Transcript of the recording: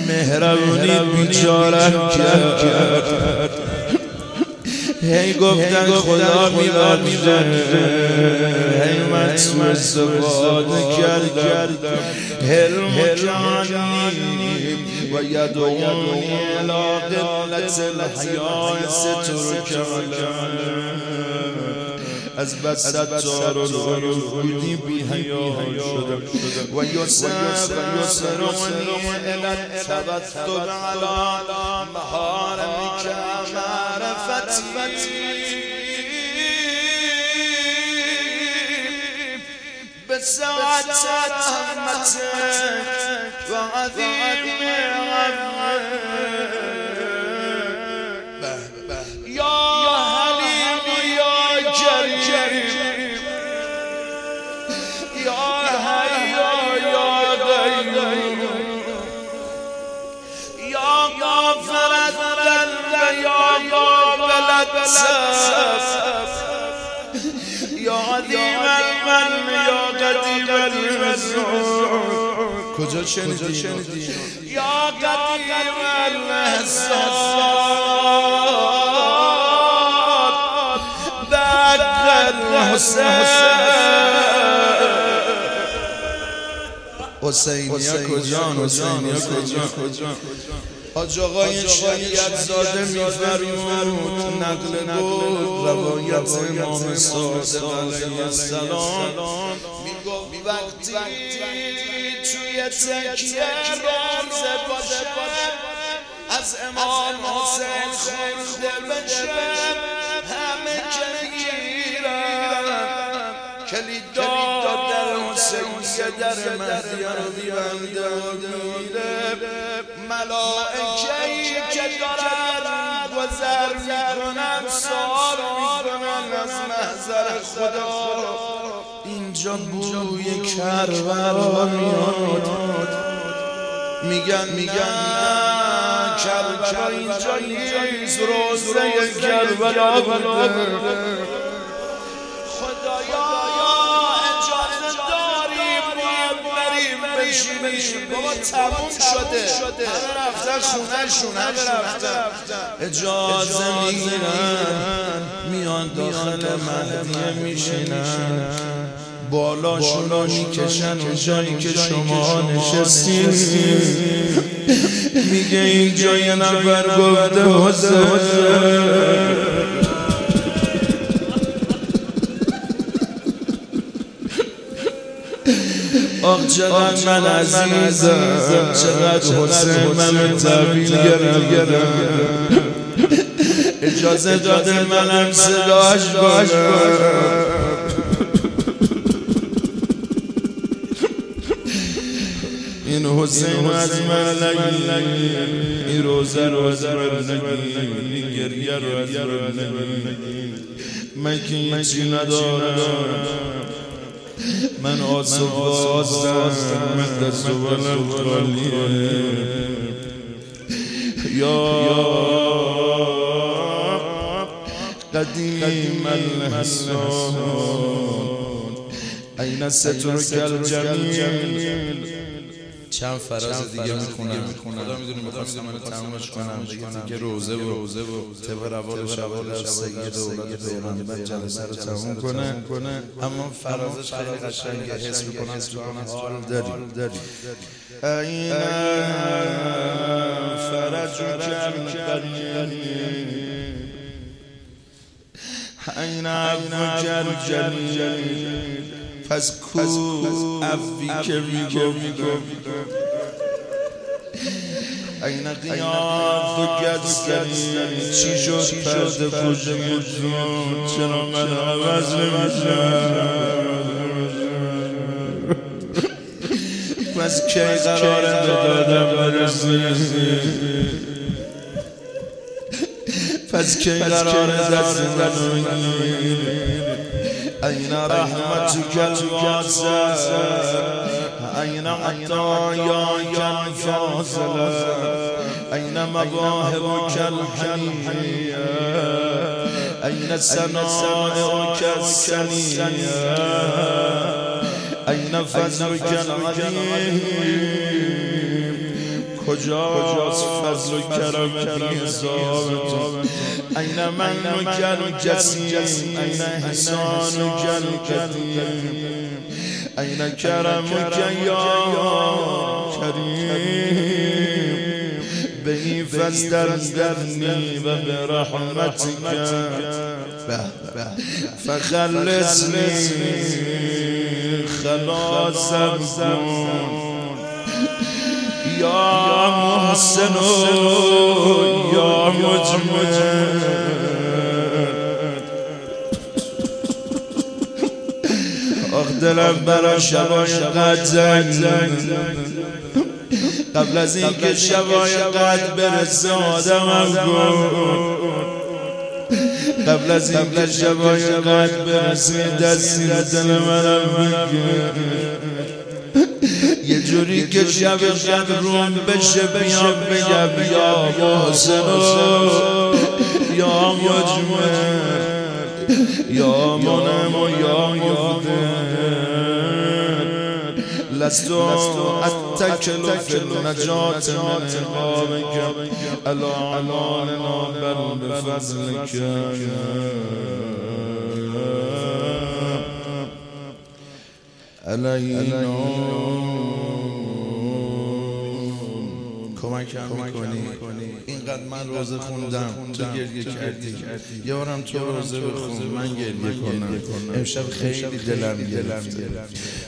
مهربونی بیچارم کرد. هی گفتن خدا میبخشه، هی من سو استفاده کردم. حلم جانی و یدعونی الی قلت الحیاء سترکم. از بس ستار العیون بودی بی حیا شدم. و یسرونی الی التبتل علی محارمک معرفتی. بسعت رحمتك و عظیم عفوك یا حلیم یا کریم یا حی یا قیوم یا غافر الذنب یا قابل التوب یا عظیم المن یا قدیم المسعود. کجا شنیدی؟ یا قدیم المحساد بقر حسینیا کجا؟ حاج آقای شریعت زاده می‌فرمود نقل بود روایت امام صادق علیه السلام میگفت وقتی توی تکیه روزه باشم از امام حسین خورده بشم همه کلیرم کلیدار در حسینیه در مهدیه رو بیبنده و میره. ملائکه‌ای که دارن گذر میکنن سوال میکنن از محضر خدا. اینجا بوی کربلا میاد، میگن کربلا اینجا نیست، روزه کربلا بوده. خدایا اجازه داریم بریم بشینیم، بابا تموم شده، همه رفتن خونه‌شون، همه رفتن. اجازه میگیرن میان داخل مهدیه میشینن، بالاشون رو میکشن اون جایی که شما نشستین. میگه اینجا یه نفر گفته حسین. آخ چقدر من عزیزم، چقدر حسین من تحویل گرفتم. اجازه داده منم صداش کنم. این حسین از من نگی، این روزه رو از من نگی، این گریه رو از من نگی. من که هیچی ندارم، من آسوب هستم، من دست و بالم خالیه. یا قدیم الحسان این سترک الجمیل. چند فراز دیگه میخونم، خدا میدونی میخواستم من تمامش کنم دیگه روزه و طبق روال شوال سید اولاد پیغمبر جلسه رو تموم کنه. اما فرازش خیلی قشنگه، حس میکنم حال داری. این فرجو کرد این عفو جلیل. پس کو عفوی که میگفت این قیاف و گدستنی چی شد پرده پوشیدون، چرا من عوض نمیشم؟ پس کی قراره به دادم برسی؟ پس کی قراره دست منو بگیری؟ این رحمتک الواسع این عطایاک الفاضله این مواهبک الحنیه این ثنائک السنیه این فضلک العظیم. کجاست فضل و کرم بی حساب تو این من و گل جسیم این حسان و گل قدیم این کرم و یا کریم به این فاسترزقنی و به رحمتک فخلصنی خلاصم کن یا محسن یا مجمل آخ دلم برا شبای قدر قبل از اینکه شبای قدر برسه آدمم کن قبل از اینکه شبای قدر برسه دستی دل منم بگیر یه جوری که شب قدر روم بشه بیام بگم یا محسن یا مجمل یا منم و یا مفضل لست اتکل فی النجات من عقابک علی اعمالنا بل بفضلک علینا کمکم میکنی اینقدر من روزه خوندم تو گریه کردی یه بارم تو روزه بخون من گریه کنم امشب خیلی دلم گرفته